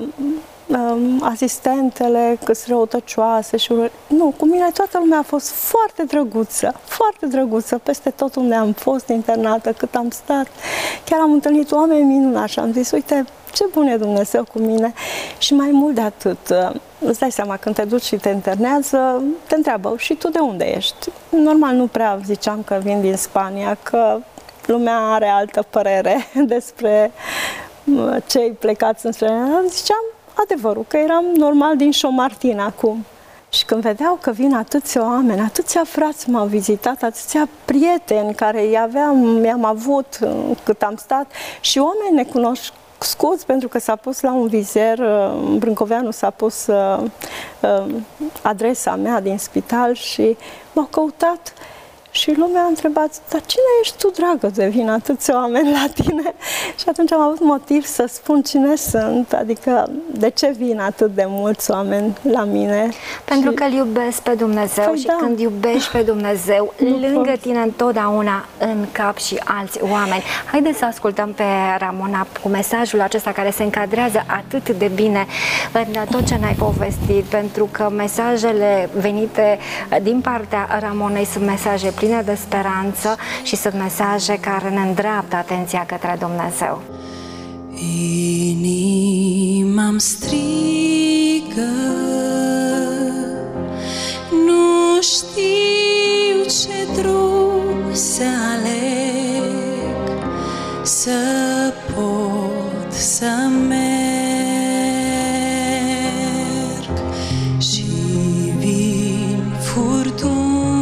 um, asistentele că-s răutăcioase și ură... Nu, cu mine toată lumea a fost foarte drăguță, foarte drăguță, peste tot unde am fost internată, cât am stat. Chiar am întâlnit oameni minunați și am zis, uite, ce bun e Dumnezeu cu mine. Și mai mult de atât, îți dai seama, când te duci și te internează, te întreabă, și tu de unde ești? Normal nu prea ziceam că vin din Spania, că lumea are altă părere despre cei plecați în străinătate. Ziceam adevărul, că eram normal din Șomartin acum. Și când vedeau că vin atâția oameni, atâția frați m-au vizitat, atâția prieteni care i-aveam, mi-am avut cât am stat și oameni necunoscuți, pentru că s-a pus la un vizer, Brâncoveanu s-a pus uh, uh, adresa mea din spital și m-au căutat. Și lumea a întrebat, dar cine ești tu, dragă, de vin atâția oameni la tine? Și atunci am avut motiv să spun cine sunt, adică de ce vin atât de mulți oameni la mine. Pentru și... că îl iubesc pe Dumnezeu păi și da. Când iubești pe Dumnezeu, nu lângă pot. Tine întotdeauna în cap și alți oameni. Haideți să ascultăm pe Ramona cu mesajul acesta care se încadrează atât de bine în tot ce ne-ai povestit, pentru că mesajele venite din partea Ramonei sunt mesaje pline de speranță și sunt mesaje care ne îndreaptă atenția către Dumnezeu. Inima-mi strigă, nu știu ce drum să aleg, să pot să merg și vin furtuni.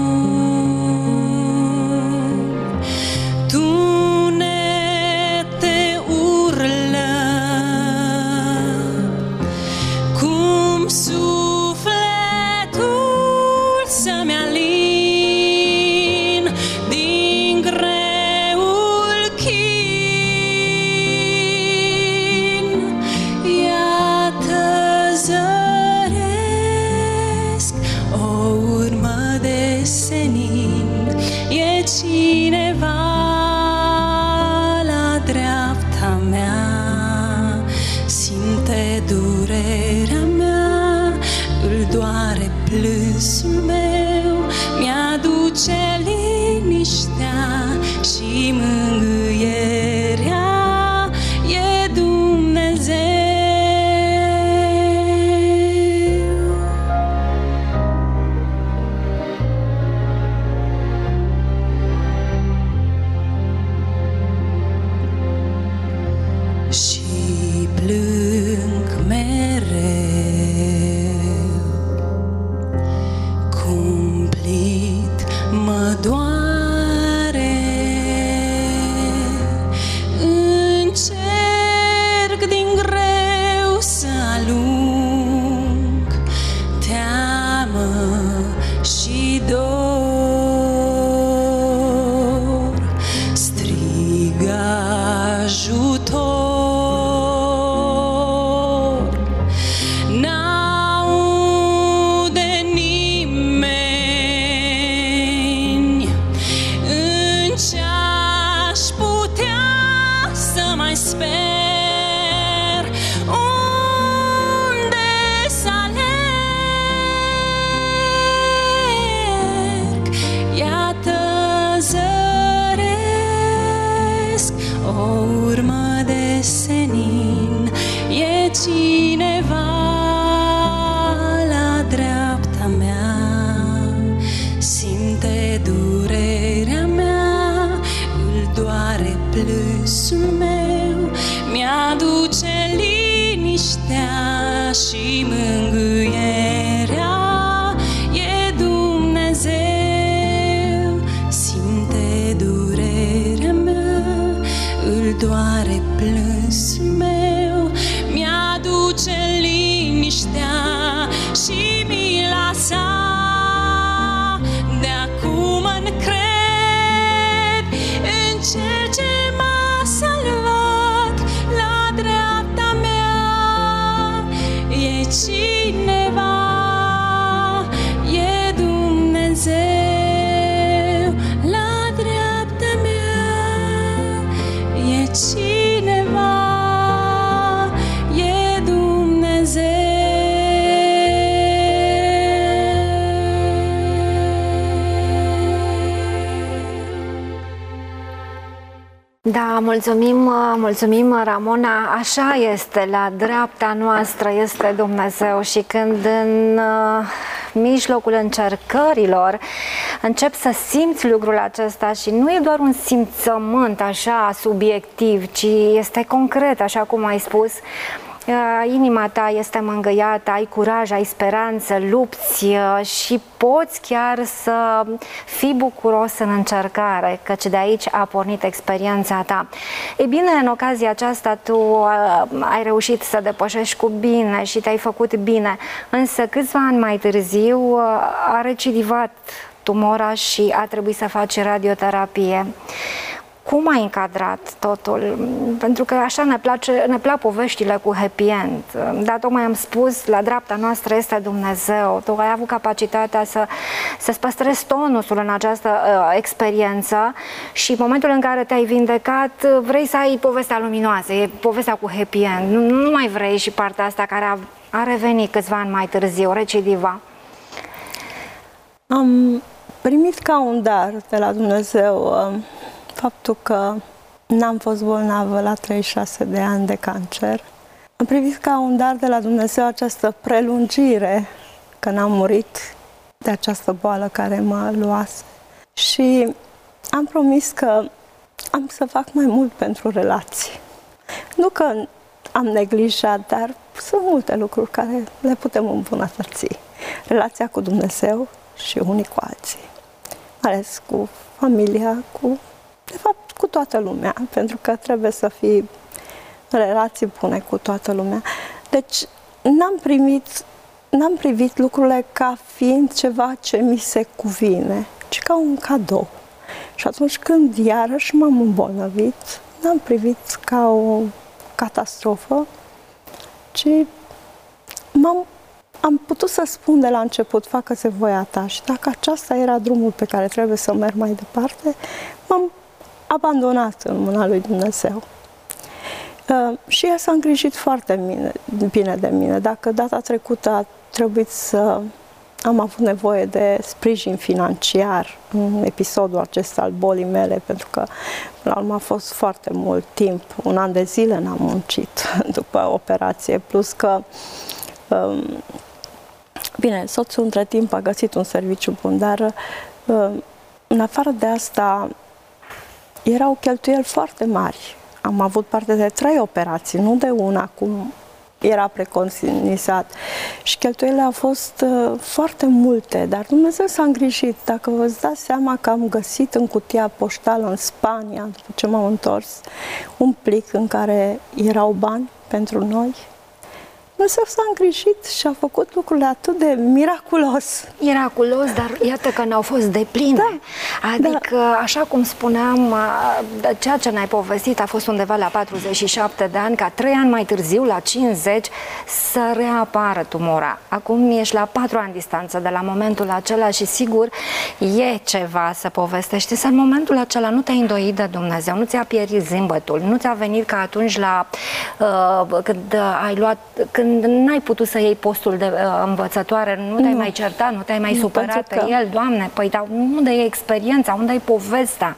Plânsul meu mi-aduce liniștea și mângâierea, e Dumnezeu. Și plâng mereu, mă doare, încerc din greu să alung teamă și dor, strig ajutor. liniștea și mângâierea e Dumnezeu. Simte durerea mea, îl doare plânsul meu, mi-aduce liniștea și mila sa. De acum încred în Cel ce m-a salvat, la dreapta mea e cineva, e Dumnezeu. La dreapta mea e cineva, e Dumnezeu. Da, mulțumim, mulțumim, Ramona. Așa este, la dreapta noastră este Dumnezeu și când în uh, mijlocul încercărilor încep să simți lucrul acesta și nu e doar un simțământ așa subiectiv, ci este concret, așa cum ai spus, inima ta este mângâiată, ai curaj, ai speranță, lupți și poți chiar să fii bucuros în încercare, căci de aici a pornit experiența ta. E bine, în ocazia aceasta tu ai reușit să depășești cu bine și te-ai făcut bine, însă câțiva ani mai târziu a recidivat tumora și a trebuit să faci radioterapie. Cum ai încadrat totul? Pentru că așa ne, place, ne plac poveștile cu happy end. Dar tocmai am spus, la dreapta noastră este Dumnezeu. Tu ai avut capacitatea să, să-ți păstrezi tonusul în această uh, experiență și în momentul în care te-ai vindecat, vrei să ai povestea luminoasă, e povestea cu happy end. Nu, nu mai vrei și partea asta care a, a revenit câțiva ani mai târziu, recidiva. Am primit ca un dar de la Dumnezeu uh... faptul că n-am fost bolnavă la treizeci și șase de ani de cancer. Am privit ca un dar de la Dumnezeu această prelungire, că n-am murit de această boală care mă luase. Și am promis că am să fac mai mult pentru relații. Nu că am neglijat, dar sunt multe lucruri care le putem îmbunătăți. Relația cu Dumnezeu și unii cu alții. Ales cu familia, cu de fapt, cu toată lumea, pentru că trebuie să fii relații bune cu toată lumea. Deci, n-am primit, n-am privit lucrurile ca fiind ceva ce mi se cuvine, ci ca un cadou. Și atunci când iarăși m-am îmbolnăvit, n-am privit ca o catastrofă, ci m-am, am putut să spun de la început, facă-se voia ta. Și dacă aceasta era drumul pe care trebuie să merg mai departe, m-am abandonat în mâna lui Dumnezeu. Uh, și el s-a îngrijit foarte bine, bine de mine. Dacă data trecută a trebuit să am avut nevoie de sprijin financiar în episodul acesta al bolii mele, pentru că la urmă a fost foarte mult timp, un an de zile n-am muncit după operație, plus că um, bine, soțul între timp a găsit un serviciu bun, dar uh, în afară de asta erau cheltuieli foarte mari. Am avut parte de trei operații, nu de una, cum era preconizat. Și cheltuielile au fost uh, foarte multe, dar Dumnezeu s-a îngrijit. Dacă vă dați seama că am găsit în cutia poștală în Spania, după ce m-am întors, un plic în care erau bani pentru noi, Dumnezeu s-a îngrijit și a făcut lucrurile atât de miraculos. Miraculos, dar iată că n-au fost depline. Da, adică, da. Așa cum spuneam, ceea ce ne-ai povestit a fost undeva la patruzeci și șapte de ani, ca trei ani mai târziu, la cincizeci, să reapară tumora. Acum ești la patru ani distanță de la momentul acela și sigur e ceva să povestești. Să în momentul acela nu te-ai îndoit de Dumnezeu, nu ți-a pierit zâmbătul, nu ți-a venit ca atunci la uh, când ai luat, când n-ai putut să iei postul de uh, învățătoare, nu te-ai mai certat, nu te-ai mai nu, supărat pe că... el, Doamne, păi dar unde e experiența, unde e povestea?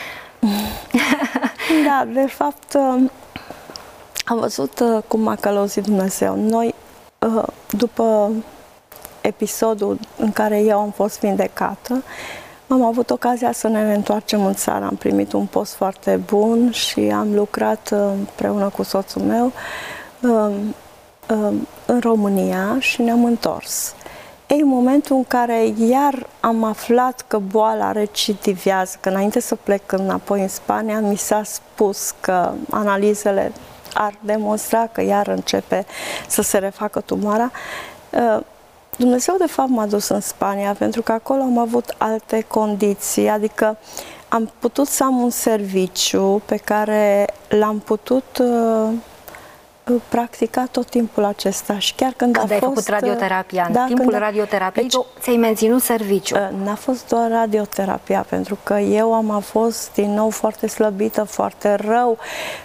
Da, de fapt am văzut uh, cum m-a călăuzit Dumnezeu. Noi, uh, după episodul în care eu am fost vindecată, am avut ocazia să ne întoarcem în țară. Am primit un post foarte bun și am lucrat uh, împreună cu soțul meu. Uh, în România și ne-am întors. Ei, în momentul în care iar am aflat că boala recidivează, că înainte să plec înapoi în Spania, mi s-a spus că analizele ar demonstra că iar începe să se refacă tumoarea, Dumnezeu de fapt m-a dus în Spania, pentru că acolo am avut alte condiții, adică am putut să am un serviciu pe care l-am putut uh, practica tot timpul acesta. Și chiar când, când a ai fost, făcut radioterapia, în da, timpul când, radioterapiei, deci, tu ți-ai menținut serviciul. N-a fost doar radioterapia, pentru că eu am fost din nou foarte slăbită, foarte rău,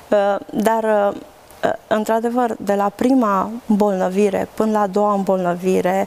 dar într-adevăr, de la prima îmbolnăvire până la a doua îmbolnăvire,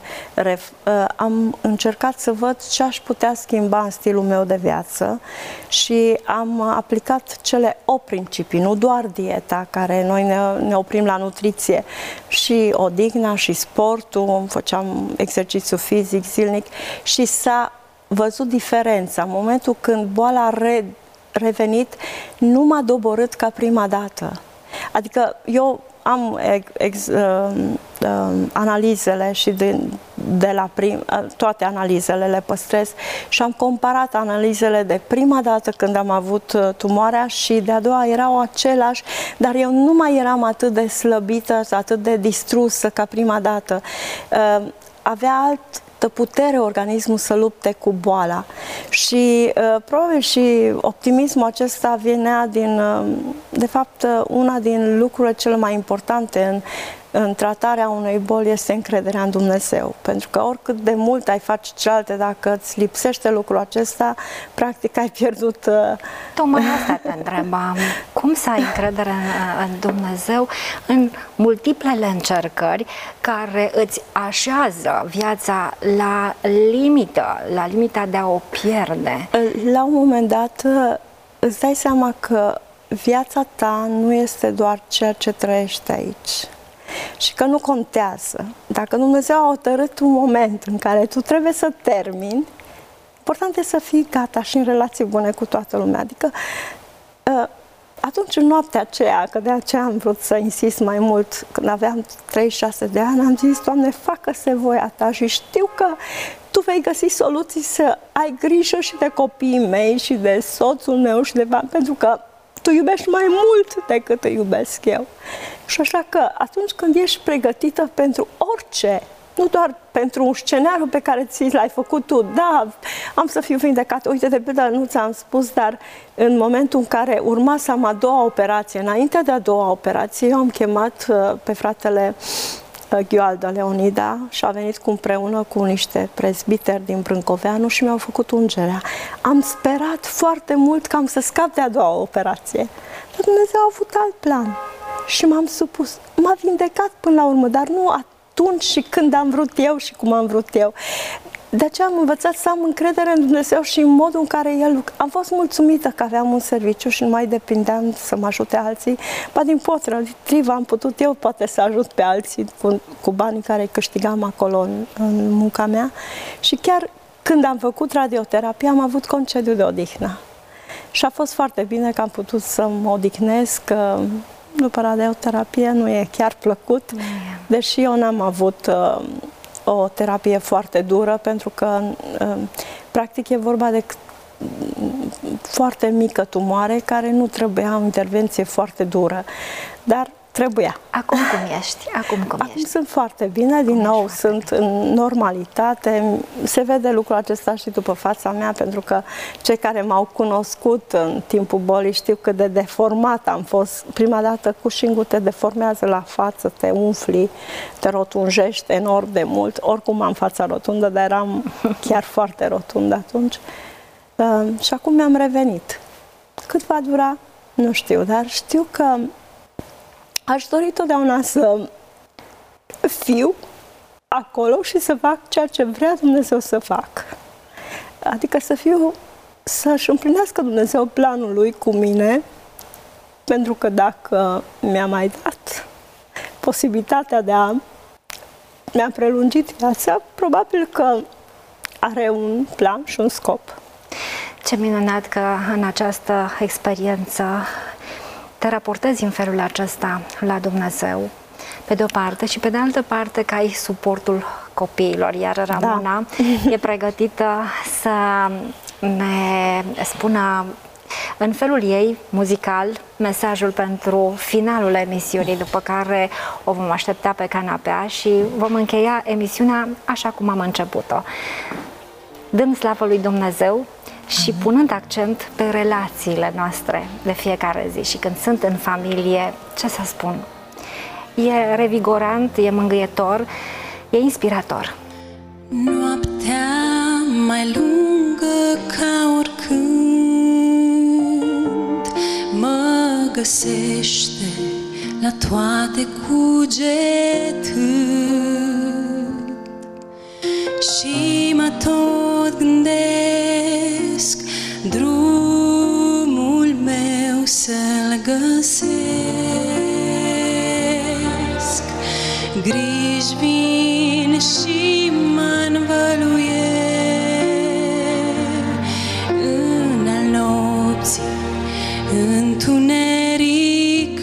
am încercat să văd ce aș putea schimba în stilul meu de viață și am aplicat cele opt principii, nu doar dieta, care noi ne, ne oprim la nutriție, și odihna și sportul, făceam exercițiu fizic zilnic și s-a văzut diferența. În momentul când boala a re, revenit, nu m-a doborât ca prima dată. Adică eu am ex, uh, uh, analizele și de, de la prim, uh, toate analizele le păstrez și am comparat analizele de prima dată când am avut uh, tumoarea și de a doua erau același, dar eu nu mai eram atât de slăbită, atât de distrusă ca prima dată. Uh, avea alt putere organismul să lupte cu boala și uh, probabil și optimismul acesta venea din, uh, de fapt, una din lucrurile cele mai importante în, în tratarea unei boli este încrederea în Dumnezeu, pentru că oricât de mult ai face cealaltă, dacă îți lipsește lucrul acesta, practic ai pierdut... Uh... Tocmai asta te întrebam. Cum să ai încredere în, în Dumnezeu în multiplele încercări care îți așează viața la limită, la limita de a o pierde? La un moment dat îți dai seama că viața ta nu este doar ceea ce trăiești aici. Și că nu contează. Dacă Dumnezeu a hotărât un moment în care tu trebuie să termini, important este să fii gata și în relații bune cu toată lumea. Adică atunci, în noaptea aceea, că de aceea am vrut să insist mai mult, când aveam treizeci și șase de ani, am zis: Doamne, facă-se voia ta și știu că Tu vei găsi soluții să ai grijă și de copiii mei și de soțul meu și de bani, pentru că Tu iubești mai mult decât îi iubesc eu. Și așa că atunci când ești pregătită pentru orice, nu doar pentru un scenariu pe care ți l-ai făcut tu, da, am să fiu vindecată. Uite, de pildă, nu ți-am spus, dar în momentul în care urma să am a doua operație, înainte de a doua operație, eu am chemat pe fratele Gheoalda Leonida și a venit cu împreună cu niște prezbiteri din Brâncoveanu și mi-au făcut ungerea. Am sperat foarte mult că am să scap de a doua operație. Dar Dumnezeu a avut alt plan și m-am supus. M-a vindecat până la urmă, dar nu atunci și când am vrut eu și cum am vrut eu. De aceea am învățat să am încredere în Dumnezeu și în modul în care El... Am fost mulțumită că aveam un serviciu și nu mai depindeam să mă ajute alții. Ba din potră, trivă, am putut eu poate să ajut pe alții cu, cu banii care câștigam acolo în, în munca mea. Și chiar când am făcut radioterapia, am avut concediu de odihnă. Și a fost foarte bine că am putut să mă odihnesc, că după radioterapie nu e chiar plăcut, mm. deși eu n-am avut... Uh, o terapie foarte dură, pentru că practic e vorba de foarte mică tumoare care nu trebuia o intervenție foarte dură, dar trebuia. Acum cum ești? Acum cum Acum ești? sunt foarte bine, din cum nou sunt bine. În normalitate. Se vede lucrul acesta și după fața mea, pentru că cei care m-au cunoscut în timpul bolii știu cât de deformat am fost. Prima dată cușingul te deformează la față, te umfli, te rotunjești enorm de mult. Oricum am fața rotundă, dar eram chiar foarte rotundă atunci. Uh, și acum mi-am revenit. Cât va dura? Nu știu, dar știu că aș dori totdeauna să fiu acolo și să fac ceea ce vrea Dumnezeu să fac. Adică să fiu, să-și împlinească Dumnezeu planul Lui cu mine, pentru că dacă mi-a mai dat posibilitatea de a mi-a prelungit viața, probabil că are un plan și un scop. Ce minunat că în această experiență te raportezi în felul acesta la Dumnezeu pe de o parte, și pe de altă parte că ai suportul copiilor, iar Ramona da. e pregătită să ne spună în felul ei, muzical, mesajul pentru finalul emisiunii, după care o vom aștepta pe canapea și vom încheia emisiunea așa cum am început-o, dând slavă lui Dumnezeu și punând accent pe relațiile noastre de fiecare zi. Și când sunt în familie, ce să spun, e revigorant, e mângâietor, e inspirator. Noaptea mai lungă ca oricând mă găsește la toate cugetând și mă tot gândesc drumul meu să-l găsesc. Griji vin și mă învăluie în al nopții întuneric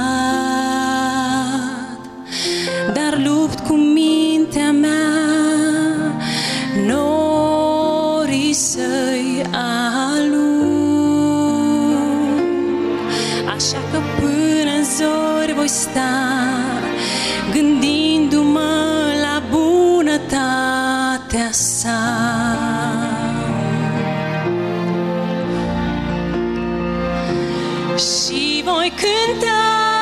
cad, dar lupt cu mintea mea norii să-i alung. Așa că până în zori voi sta gândindu-mă la bunătatea sa. Și voi cânta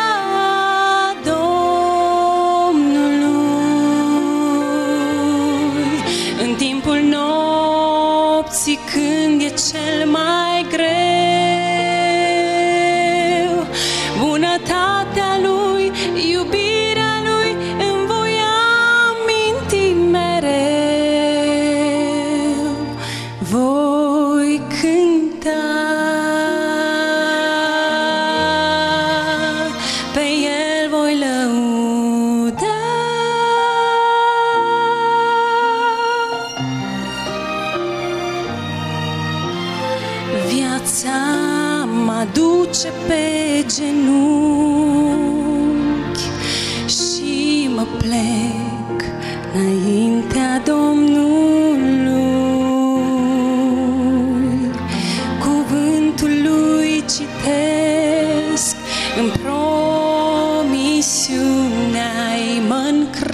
Domnului în timpul nopții când e cel mai greu. Bunătatea Lui, iubirea Lui îmi voi aminti mereu. Voi cânta duce pe genunchi și mă plec înaintea Domnului. Cuvântul Lui citesc, în promisiunea-i mă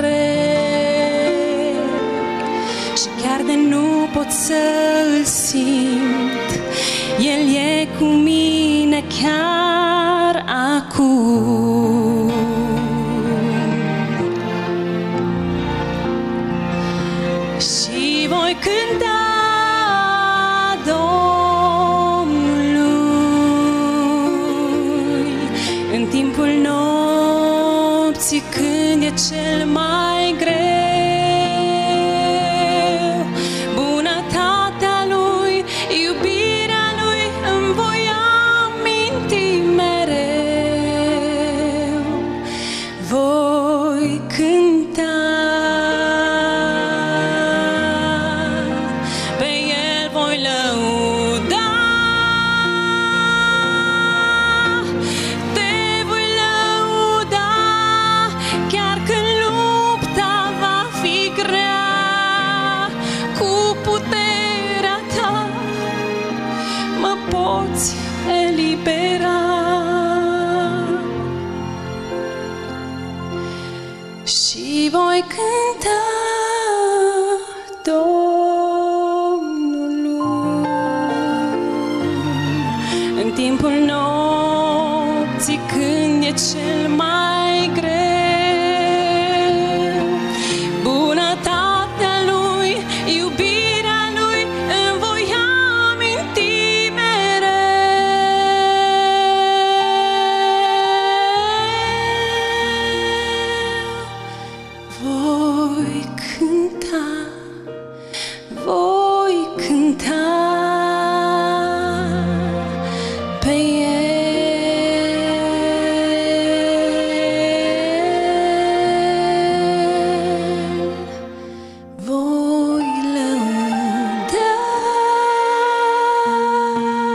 încred și chiar de nu pot să-L simt, El e cu mine chiar acum. Și voi cânta Domnului în timpul nopții când e cel mai greu. Bunătatea Lui, iubirea Lui îmi voi aminti mereu. Voi cânta pe El, voi lăuda, te voi lăuda chiar când lupta va fi grea. Cu puterea Ta mă poți elibera. Și voi cânta Domnului în timpul nopții când e cel mai greu. Bunătatea Lui, iubirea Lui îmi voi aminti mereu. Voi cânta, voi cânta pe El, voi lăuda.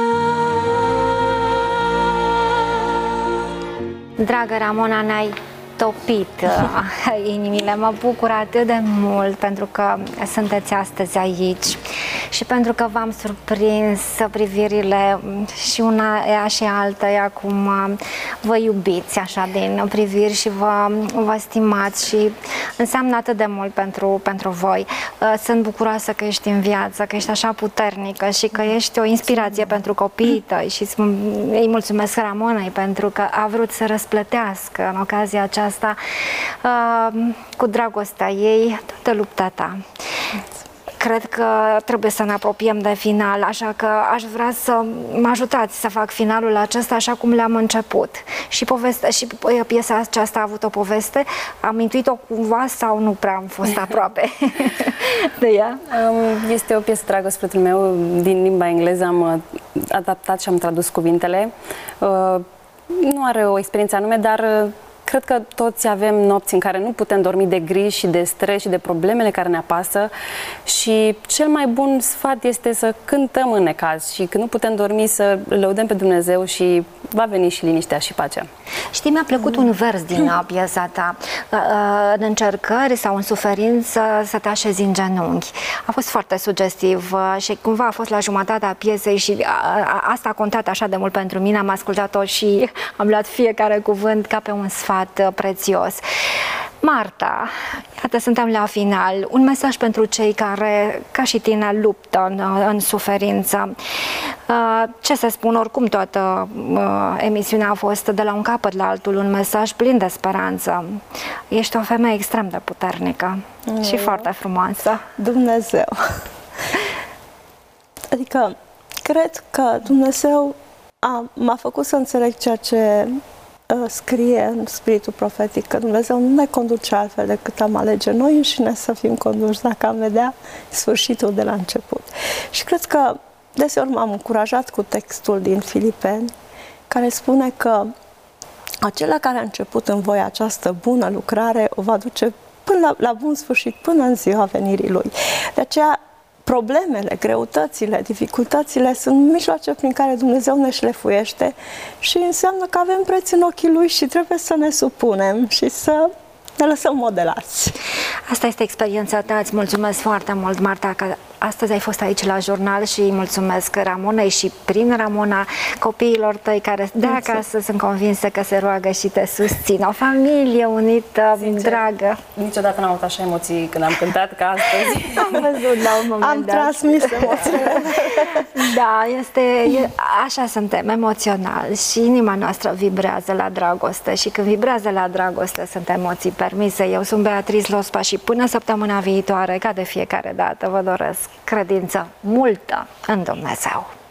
Dragă Ramona, ne-ai topit inimile. Mă bucur atât de mult pentru că sunteți astăzi aici și pentru că v-am surprins privirile și una ea și alta, ea cum vă iubiți așa din priviri și vă, vă stimați și înseamnă atât de mult pentru, pentru voi. Sunt bucuroasă că ești în viață, că ești așa puternică și că ești o inspirație pentru copiii tăi și îi mulțumesc Ramonei pentru că a vrut să răsplătească în ocazia aceasta cu dragostea ei toată lupta ta. Cred că trebuie să ne apropiem de final, așa că aș vrea să mă ajutați să fac finalul acesta așa cum le-am început. Și, poveste, și piesa aceasta a avut o poveste, am intuit-o cumva sau nu prea am fost aproape de ea? Este o piesă dragă sufletul meu, din limba engleză am adaptat și am tradus cuvintele. Nu are o experiență anume, dar cred că toți avem nopți în care nu putem dormi de griji și de stres și de problemele care ne apasă și cel mai bun sfat este să cântăm în necaz și când nu putem dormi să lăudăm pe Dumnezeu și va veni și liniștea și pacea. Știi, mi-a plăcut un vers din piesa ta. În încercări sau în suferință să te așezi în genunchi. A fost foarte sugestiv și cumva a fost la jumătatea piesei și asta a contat așa de mult pentru mine. Am ascultat-o și am luat fiecare cuvânt ca pe un sfat prețios. Marta, iată, suntem la final. Un mesaj pentru cei care, ca și tine, luptă în, în suferință. Ce să spun, oricum toată emisiunea a fost de la un capăt la altul un mesaj plin de speranță. Ești o femeie extrem de puternică mm. și foarte frumoasă. Dumnezeu! Adică, cred că Dumnezeu m-a făcut să înțeleg ceea ce scrie în spiritul profetic, că Dumnezeu nu ne conduce altfel decât am alege noi înșine să fim conduși, dacă am vedea sfârșitul de la început. Și cred că deseori m-am încurajat cu textul din Filipeni, care spune că acela care a început în voi această bună lucrare o va duce până la, la bun sfârșit, până în ziua venirii Lui. De aceea, problemele, greutățile, dificultățile sunt mijloace prin care Dumnezeu ne șlefuiește și înseamnă că avem preț în ochii Lui și trebuie să ne supunem și să ne lăsăm modelați. Asta este experiența ta. Îți mulțumesc foarte mult, Marta, că astăzi ai fost aici la jurnal și îi mulțumesc Ramonei și prin Ramona copiilor tăi care de acasă sunt convinsă că se roagă și te susțin. O familie unită, sincer, dragă. Niciodată n-am avut așa emoții când am cântat ca astăzi. Am văzut la un moment Am dat. transmis emoțiile. Da, este, e, așa suntem, emoțional și inima noastră vibrează la dragoste și când vibrează la dragoste sunt emoții permise. Eu sunt Beatriz Lospa și până săptămâna viitoare, ca de fiecare dată, vă doresc credință multă în Dumnezeu.